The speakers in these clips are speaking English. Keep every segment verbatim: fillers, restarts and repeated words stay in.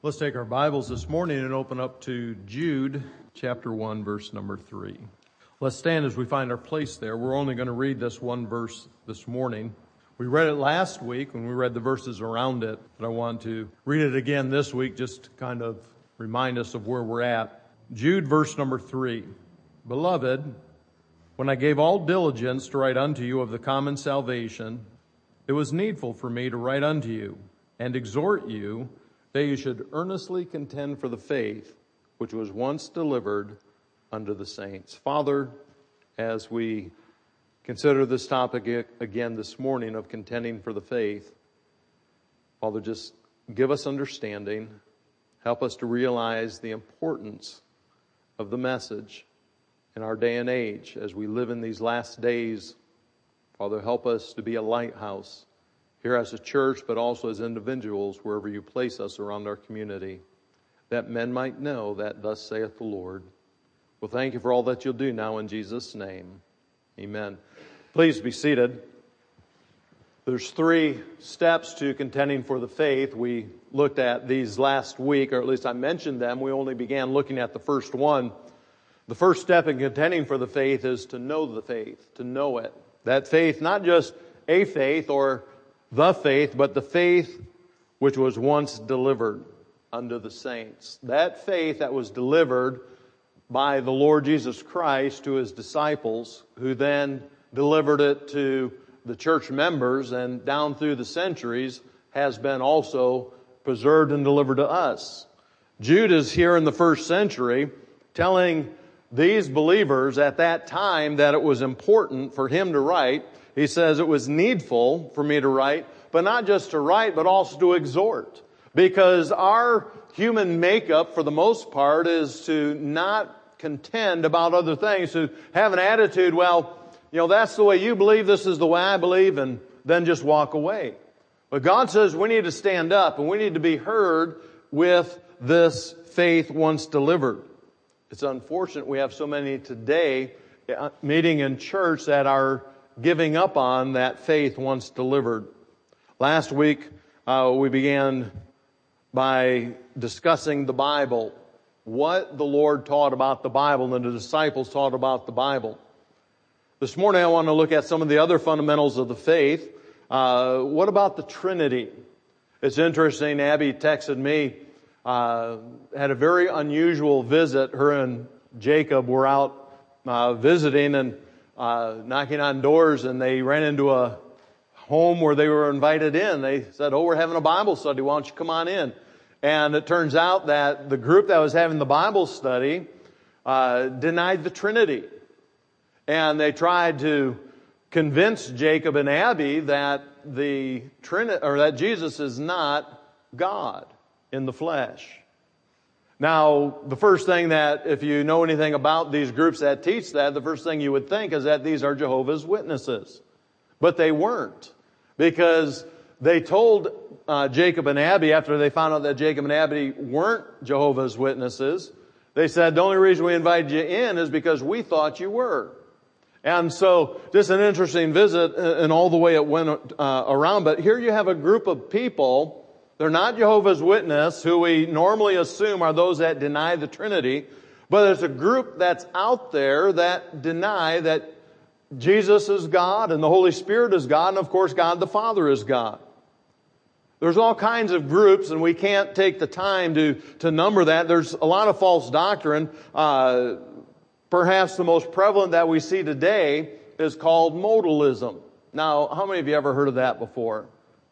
Let's take our Bibles this morning and open up to Jude chapter one, verse number three. Let's stand as we find our place there. We're only going to read this one verse this morning. We read it last week when we read the verses around it, but I want to read it again this week just to kind of remind us of where we're at. Jude verse number three. Beloved, when I gave all diligence to write unto you of the common salvation, it was needful for me to write unto you and exhort you that you should earnestly contend for the faith which was once delivered unto the saints. Father, as we consider this topic again this morning of contending for the faith, Father, just give us understanding. Help us to realize the importance of the message in our day and age as we live in these last days. Father, help us to be a lighthouse here as a church, but also as individuals, wherever you place us around our community, that men might know that thus saith the Lord. Well, thank you for all that you'll do now in Jesus' name. Amen. Please be seated. There's three steps to contending for the faith. We looked at these last week, or at least I mentioned them. We only began looking at the first one. The first step in contending for the faith is to know the faith, to know it. That faith, not just a faith or the faith, but the faith which was once delivered unto the saints. That faith that was delivered by the Lord Jesus Christ to His disciples, who then delivered it to the church members, and down through the centuries has been also preserved and delivered to us. Jude is here in the first century telling these believers at that time that it was important for him to write. He says it was needful for me to write, but not just to write, but also to exhort. Because our human makeup, for the most part, is to not contend about other things, to have an attitude, well, you know, that's the way you believe, this is the way I believe, and then just walk away. But God says we need to stand up, and we need to be heard with this faith once delivered. It's unfortunate we have so many today meeting in church that are giving up on that faith once delivered. Last week, uh, we began by discussing the Bible, what the Lord taught about the Bible and the disciples taught about the Bible. This morning, I want to look at some of the other fundamentals of the faith. Uh, what about the Trinity? It's interesting. Abby texted me, uh, had a very unusual visit. Her and Jacob were out uh, visiting and Uh, knocking on doors, and they ran into a home where they were invited in. They said, oh, we're having a Bible study. Why don't you come on in? And it turns out that the group that was having the Bible study uh, denied the Trinity. And they tried to convince Jacob and Abby that the Trinity, or that Jesus is not God in the flesh. Now, the first thing that, if you know anything about these groups that teach that, the first thing you would think is that these are Jehovah's Witnesses. But they weren't. Because they told uh, Jacob and Abby, after they found out that Jacob and Abby weren't Jehovah's Witnesses, they said, the only reason we invited you in is because we thought you were. And so, just an interesting visit and all the way it went uh, around. But here you have a group of people. They're not Jehovah's Witness, who we normally assume are those that deny the Trinity, but there's a group that's out there that deny that Jesus is God and the Holy Spirit is God, and of course God the Father is God. There's all kinds of groups, and we can't take the time to, to number that. There's a lot of false doctrine. Uh, perhaps the most prevalent that we see today is called modalism. Now, how many of you ever heard of that before?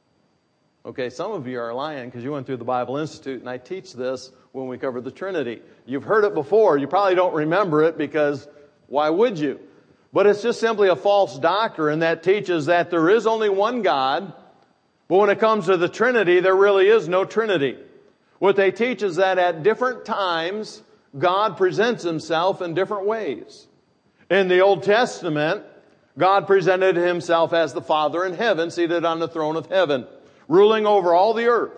Okay, some of you are lying because you went through the Bible Institute, and I teach this when we cover the Trinity. You've heard it before. You probably don't remember it because why would you? But it's just simply a false doctrine that teaches that there is only one God, but when it comes to the Trinity, there really is no Trinity. What they teach is that at different times, God presents Himself in different ways. In the Old Testament, God presented Himself as the Father in heaven, seated on the throne of heaven, ruling over all the earth.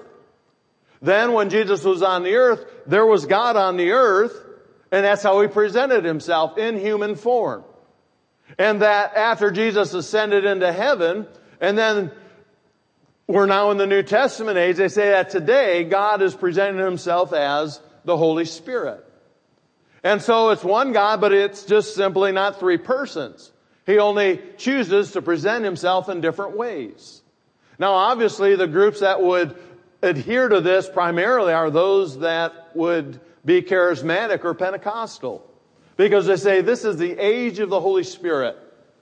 Then when Jesus was on the earth, there was God on the earth, and that's how He presented Himself in human form. And that after Jesus ascended into heaven, and then we're now in the New Testament age. They say that today God is presenting himself as the Holy Spirit. And so it's one God, but it's just simply not three persons. He only chooses to present himself in different ways. Now, obviously, the groups that would adhere to this primarily are those that would be charismatic or Pentecostal. Because they say this is the age of the Holy Spirit.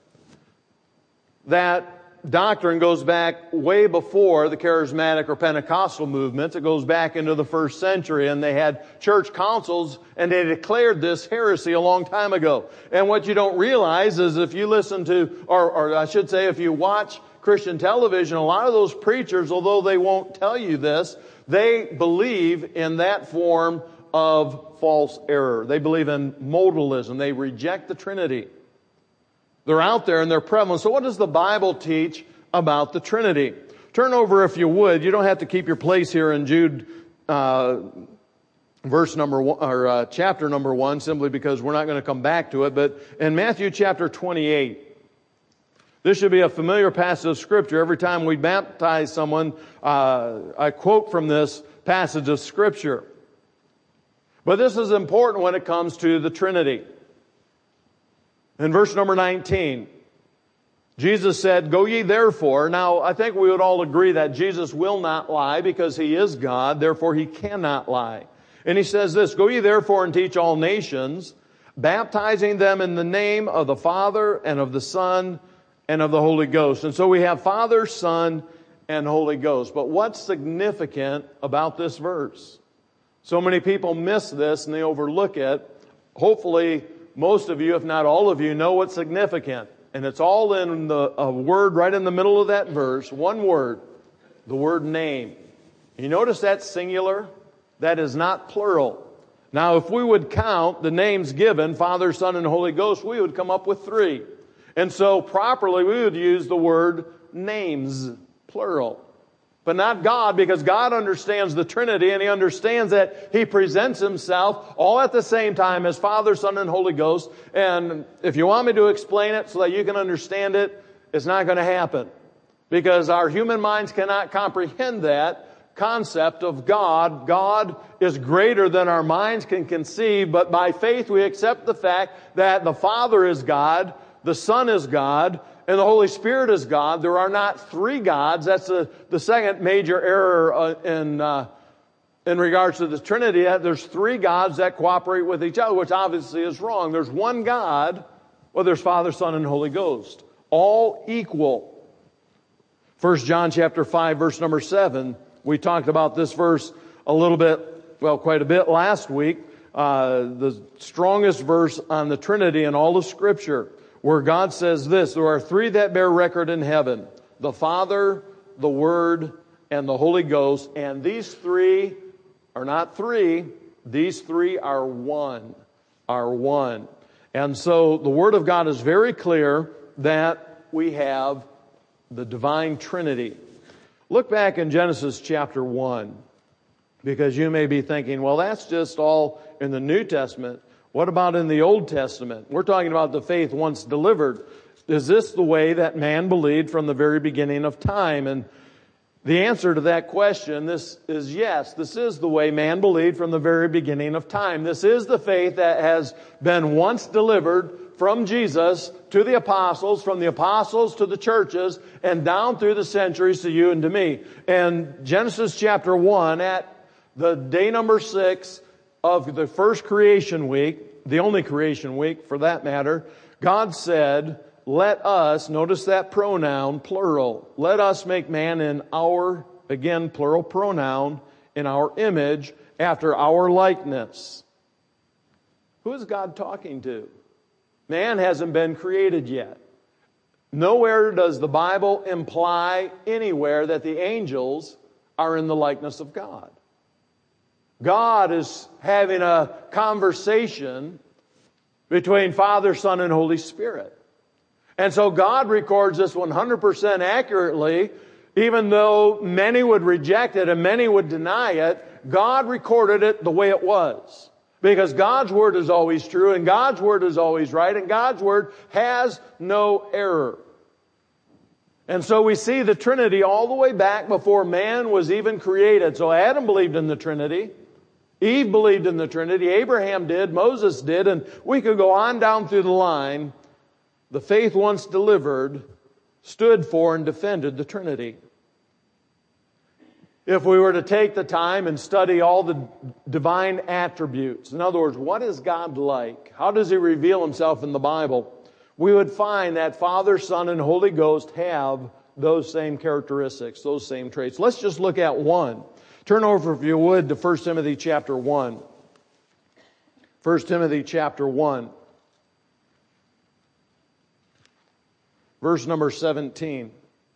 That doctrine goes back way before the charismatic or Pentecostal movements. It goes back into the first century, and they had church councils, and they declared this heresy a long time ago. And what you don't realize is if you listen to, or, or I should say if you watch Christian television, a lot of those preachers, although they won't tell you this, they believe in that form of false error. They believe in modalism. They reject the Trinity. They're out there and they're prevalent. So what does the Bible teach about the Trinity? Turn over, if you would. You don't have to keep your place here in Jude, uh, verse number one, or uh, chapter number one, simply because we're not going to come back to it. But in Matthew chapter twenty-eight, this should be a familiar passage of Scripture. Every time we baptize someone, uh, I quote from this passage of Scripture. But this is important when it comes to the Trinity. In verse number nineteen, Jesus said, "Go ye therefore." Now, I think we would all agree that Jesus will not lie because he is God, therefore he cannot lie. And he says this, "Go ye therefore and teach all nations, baptizing them in the name of the Father and of the Son and of the Holy Ghost." And so we have Father, Son, and Holy Ghost. But what's significant about this verse? So many people miss this and they overlook it. Hopefully, most of you, if not all of you, know what's significant. And it's all in the a word right in the middle of that verse. One word. The word name. You notice that's singular? That is not plural. Now, if we would count the names given, Father, Son, and Holy Ghost, we would come up with three. And so properly we would use the word names, plural. But not God, because God understands the Trinity and He understands that He presents Himself all at the same time as Father, Son, and Holy Ghost. And if you want me to explain it so that you can understand it, it's not going to happen. Because our human minds cannot comprehend that concept of God. God is greater than our minds can conceive, but by faith we accept the fact that the Father is God, the Son is God, and the Holy Spirit is God. There are not three gods. That's the, the second major error uh, in uh, in regards to the Trinity. There's three gods that cooperate with each other, which obviously is wrong. There's one God, well, there's Father, Son, and Holy Ghost. All equal. First John chapter five, verse number seven. We talked about this verse a little bit, well, quite a bit last week. Uh, the strongest verse on the Trinity in all of Scripture, where God says this, "There are three that bear record in heaven, the Father, the Word, and the Holy Ghost, and these three are not three, these three are one, are one." And so the Word of God is very clear that we have the divine Trinity. Look back in Genesis chapter one, because you may be thinking, well, that's just all in the New Testament. What about in the Old Testament? We're talking about the faith once delivered. Is this the way that man believed from the very beginning of time? And the answer to that question this is yes. This is the way man believed from the very beginning of time. This is the faith that has been once delivered from Jesus to the apostles, from the apostles to the churches, and down through the centuries to you and to me. And Genesis chapter one, at the day number six of the first creation week, the only creation week for that matter, God said, "Let us," notice that pronoun, plural, "let us make man in our," again, plural pronoun, "in our image, after our likeness." Who is God talking to? Man hasn't been created yet. Nowhere does the Bible imply anywhere that the angels are in the likeness of God. God is having a conversation between Father, Son, and Holy Spirit. And so God records this one hundred percent accurately, even though many would reject it and many would deny it. God recorded it the way it was. Because God's Word is always true, and God's Word is always right, and God's Word has no error. And so we see the Trinity all the way back before man was even created. So Adam believed in the Trinity. Eve believed in the Trinity. Abraham did. Moses did. And we could go on down through the line. The faith once delivered stood for and defended the Trinity. If we were to take the time and study all the divine attributes, in other words, what is God like? How does He reveal Himself in the Bible? We would find that Father, Son, and Holy Ghost have those same characteristics, those same traits. Let's just look at one. Turn over, if you would, to First Timothy chapter one. First Timothy chapter one. Verse number seventeen.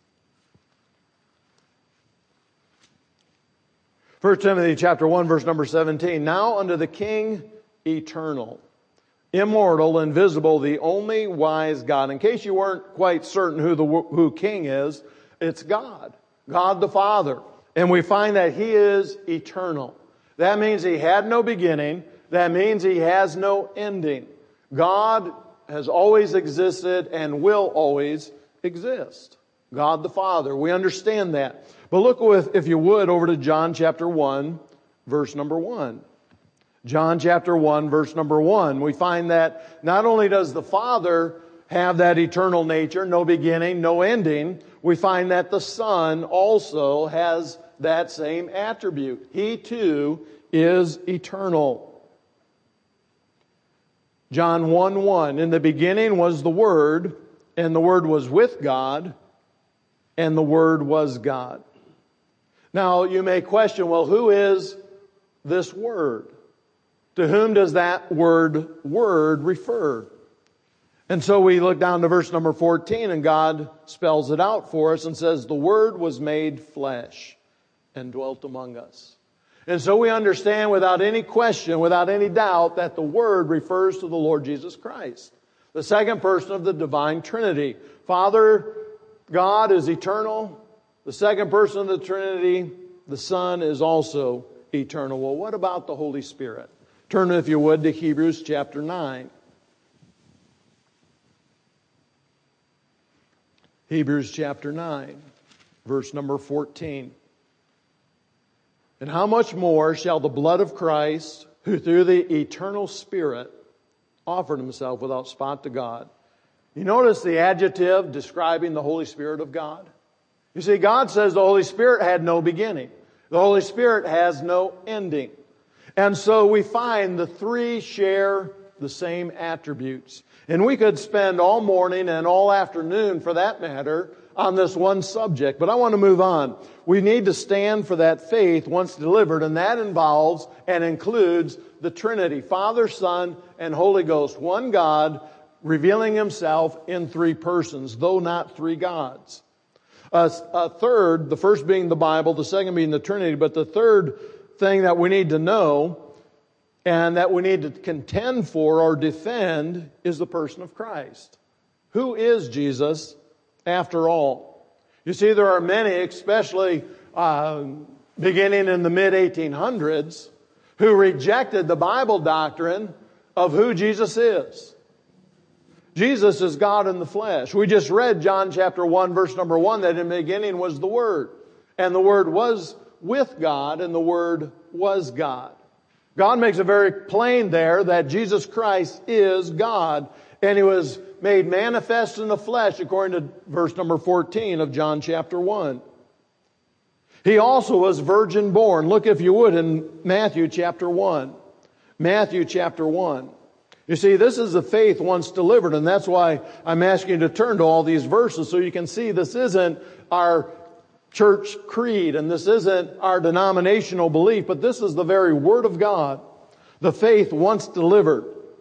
First Timothy chapter one, verse number seventeen. Now unto the King eternal, immortal, invisible, the only wise God. In case you weren't quite certain who the who King is, it's God. God the Father. And we find that He is eternal. That means He had no beginning. That means He has no ending. God has always existed and will always exist. God the Father. We understand that. But look with, if you would, over to John chapter one, verse number one. John chapter one, verse number one. We find that not only does the Father have that eternal nature, no beginning, no ending, we find that the Son also has that same attribute. He too is eternal. John one one, in the beginning was the Word, and the Word was with God, and the Word was God. Now, you may question, well, who is this Word? To whom does that word, word refer? And so we look down to verse number fourteen, and God spells it out for us and says, the Word was made flesh and dwelt among us. And so we understand without any question, without any doubt, that the Word refers to the Lord Jesus Christ, the second person of the divine Trinity. Father, God is eternal. The second person of the Trinity, the Son, is also eternal. Well, what about the Holy Spirit? Turn, if you would, to Hebrews chapter nine. Hebrews chapter nine, verse number fourteen. And how much more shall the blood of Christ, who through the eternal Spirit offered Himself without spot to God. You notice the adjective describing the Holy Spirit of God? You see, God says the Holy Spirit had no beginning. The Holy Spirit has no ending. And so we find the three share the same attributes. And we could spend all morning and all afternoon, for that matter, on this one subject. But I want to move on. We need to stand for that faith once delivered, and that involves and includes the Trinity, Father, Son, and Holy Ghost. One God revealing Himself in three persons, though not three gods. A, a third, the first being the Bible, the second being the Trinity, but the third thing that we need to know and that we need to contend for or defend is the person of Christ. Who is Jesus after all? You see, there are many, especially uh, beginning in the mid eighteen hundreds, who rejected the Bible doctrine of who Jesus is. Jesus is God in the flesh. We just read John chapter one, verse number one, that in the beginning was the Word. And the Word was with God, and the Word was God. God makes it very plain there that Jesus Christ is God, and He was made manifest in the flesh, according to verse number fourteen of John chapter one. He also was virgin born. Look, if you would, in Matthew chapter one. Matthew chapter one. You see, this is the faith once delivered, and that's why I'm asking you to turn to all these verses so you can see this isn't our church creed, and this isn't our denominational belief, but this is the very Word of God, the faith once delivered.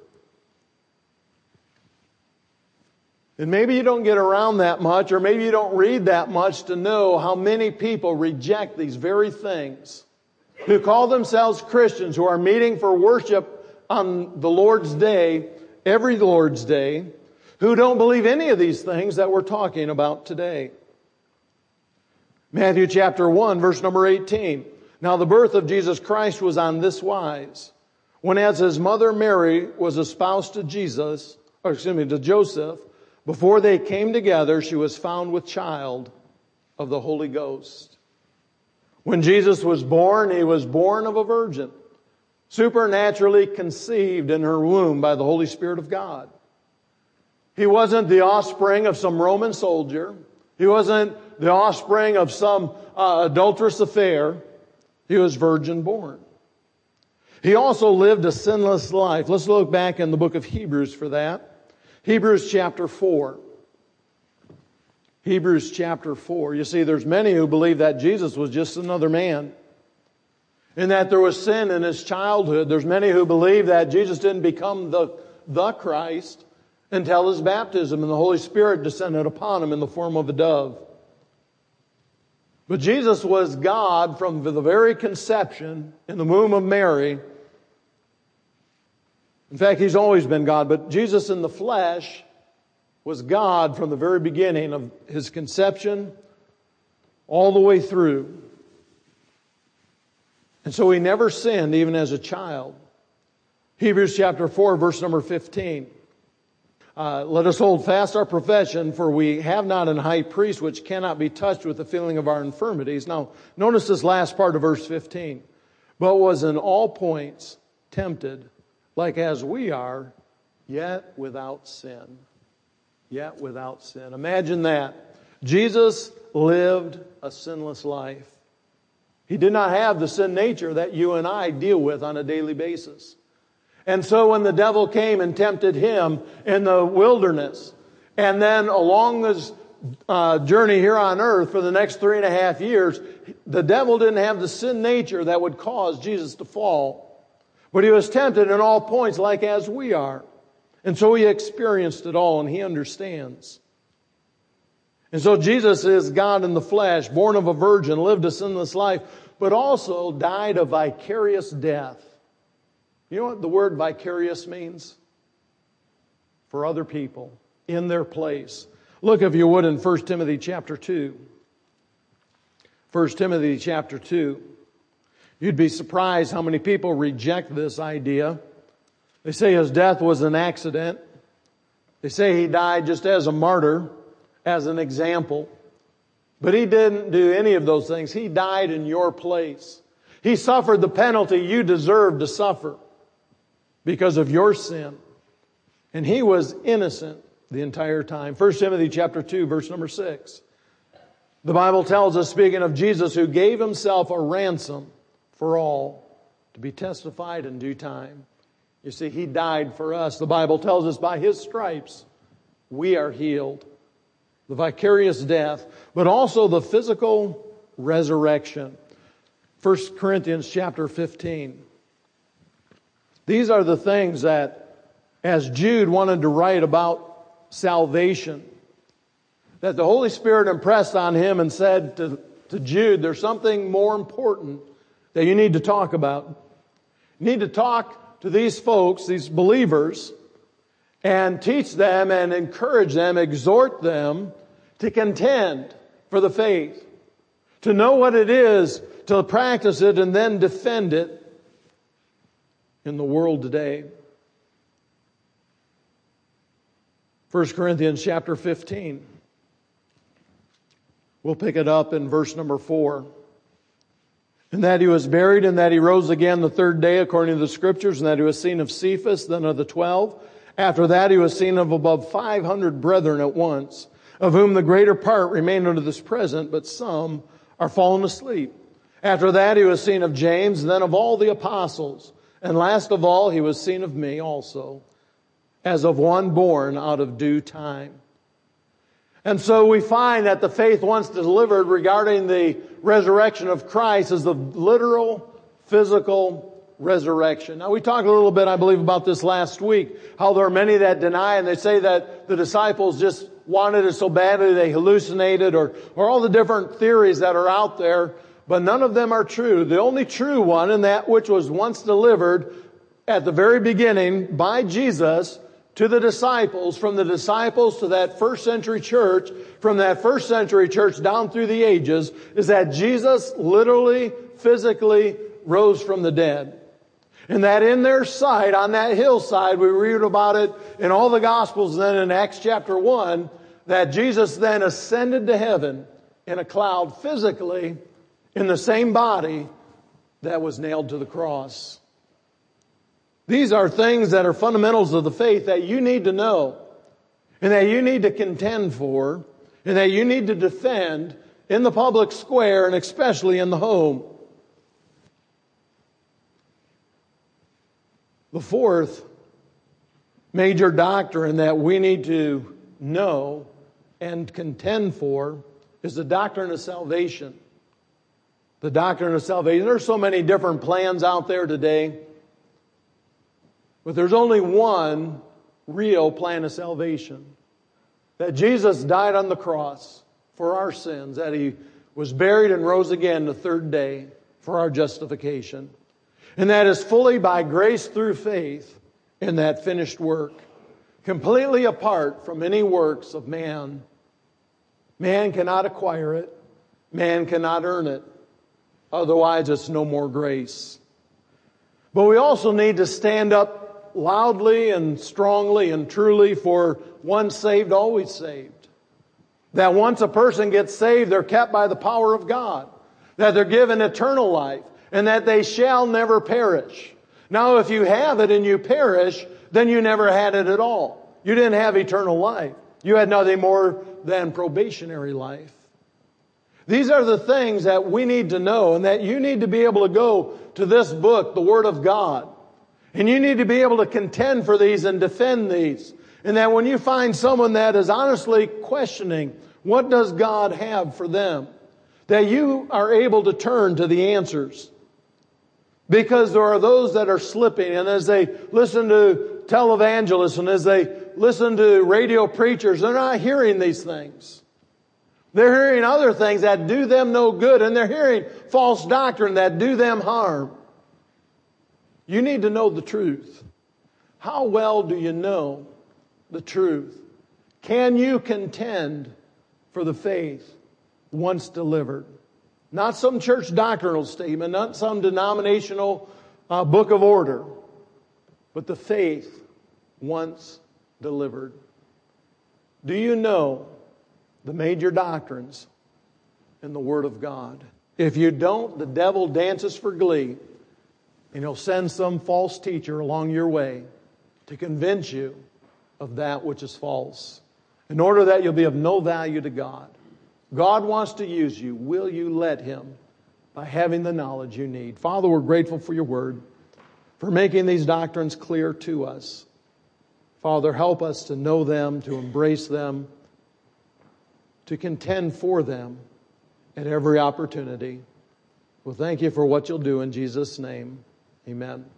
And maybe you don't get around that much, or maybe you don't read that much to know how many people reject these very things, who call themselves Christians, who are meeting for worship on the Lord's Day, every Lord's Day, who don't believe any of these things that we're talking about today. Matthew chapter one, verse number eighteen. Now the birth of Jesus Christ was on this wise. When as His mother Mary was espoused to Jesus, or excuse me, to Joseph, before they came together, she was found with child of the Holy Ghost. When Jesus was born, He was born of a virgin, supernaturally conceived in her womb by the Holy Spirit of God. He wasn't the offspring of some Roman soldier. He wasn't the offspring of some uh, adulterous affair. He was virgin born. He also lived a sinless life. Let's look back in the book of Hebrews for that. Hebrews chapter four. Hebrews chapter four. You see, there's many who believe that Jesus was just another man, and that there was sin in His childhood. There's many who believe that Jesus didn't become the, the Christ until His baptism and the Holy Spirit descended upon Him in the form of a dove. But Jesus was God from the very conception in the womb of Mary. In fact, He's always been God, but Jesus in the flesh was God from the very beginning of His conception all the way through. And so He never sinned even as a child. Hebrews chapter four, verse number fifteen. Uh, let us hold fast our profession, for we have not an high priest which cannot be touched with the feeling of our infirmities. Now, notice this last part of verse fifteen. But was in all points tempted, like as we are, yet without sin. Yet without sin. Imagine that. Jesus lived a sinless life. He did not have the sin nature that you and I deal with on a daily basis. And so when the devil came and tempted Him in the wilderness, and then along this uh, journey here on earth for the next three and a half years, the devil didn't have the sin nature that would cause Jesus to fall. But He was tempted in all points like as we are. And so He experienced it all, and He understands. And so Jesus is God in the flesh, born of a virgin, lived a sinless life, but also died a vicarious death. You know what the word vicarious means? For other people, in their place. Look, if you would, in First Timothy chapter two. First Timothy chapter two. You'd be surprised how many people reject this idea. They say His death was an accident. They say He died just as a martyr, as an example. But He didn't do any of those things. He died in your place. He suffered the penalty you deserved to suffer because of your sin. And He was innocent the entire time. First Timothy chapter two, verse number six. The Bible tells us, speaking of Jesus, who gave Himself a ransom for all, to be testified in due time. You see, He died for us. The Bible tells us by His stripes we are healed. The vicarious death, but also the physical resurrection. First Corinthians chapter fifteen. These are the things that, as Jude wanted to write about salvation, that the Holy Spirit impressed on him and said to, to Jude, there's something more important that you need to talk about. You need to talk to these folks, these believers, and teach them and encourage them, exhort them to contend for the faith, to know what it is, to practice it, and then defend it in the world today. First Corinthians chapter fifteen. We'll pick it up in verse number four. And that He was buried, and that He rose again the third day according to the Scriptures, and that He was seen of Cephas, then of the twelve. After that He was seen of above five hundred brethren at once, of whom the greater part remain unto this present, but some are fallen asleep. After that He was seen of James, and then of all the apostles. And last of all He was seen of me also, as of one born out of due time. And so we find that the faith once delivered regarding the resurrection of Christ is the literal, physical resurrection. Now we talked a little bit, I believe, about this last week, how there are many that deny, and they say that the disciples just wanted it so badly they hallucinated, or, or all the different theories that are out there, but none of them are true. The only true one, and that which was once delivered at the very beginning by Jesus to the disciples, from the disciples to that first century church, from that first century church down through the ages, is that Jesus literally, physically rose from the dead. And that in their sight, on that hillside, we read about it in all the Gospels, then in Acts chapter one, that Jesus then ascended to heaven in a cloud physically in the same body that was nailed to the cross. These are things that are fundamentals of the faith that you need to know and that you need to contend for and that you need to defend in the public square and especially in the home. The fourth major doctrine that we need to know and contend for is the doctrine of salvation. The doctrine of salvation. There's so many different plans out there today, but there's only one real plan of salvation. That Jesus died on the cross for our sins, that He was buried and rose again the third day for our justification. And that is fully by grace through faith in that finished work, completely apart from any works of man. Man cannot acquire it. Man cannot earn it. Otherwise, it's no more grace. But we also need to stand up loudly and strongly and truly for once saved, always saved. That once a person gets saved, they're kept by the power of God. That they're given eternal life. And that they shall never perish. Now, if you have it and you perish, then you never had it at all. You didn't have eternal life. You had nothing more than probationary life. These are the things that we need to know, and that you need to be able to go to this book, the Word of God. And you need to be able to contend for these and defend these. And that when you find someone that is honestly questioning, what does God have for them? That you are able to turn to the answers. Because there are those that are slipping, and as they listen to televangelists and as they listen to radio preachers, they're not hearing these things. They're hearing other things that do them no good, and they're hearing false doctrine that do them harm. You need to know the truth. How well do you know the truth? Can you contend for the faith once delivered? Not some church doctrinal statement, not some denominational uh, book of order, but the faith once delivered. Do you know the major doctrines in the Word of God? If you don't, the devil dances for glee, and he'll send some false teacher along your way to convince you of that which is false, in order that you'll be of no value to God. God wants to use you. Will you let Him by having the knowledge you need? Father, we're grateful for your word, for making these doctrines clear to us. Father, help us to know them, to embrace them, to contend for them at every opportunity. Well, thank you for what you'll do in Jesus' name. Amen.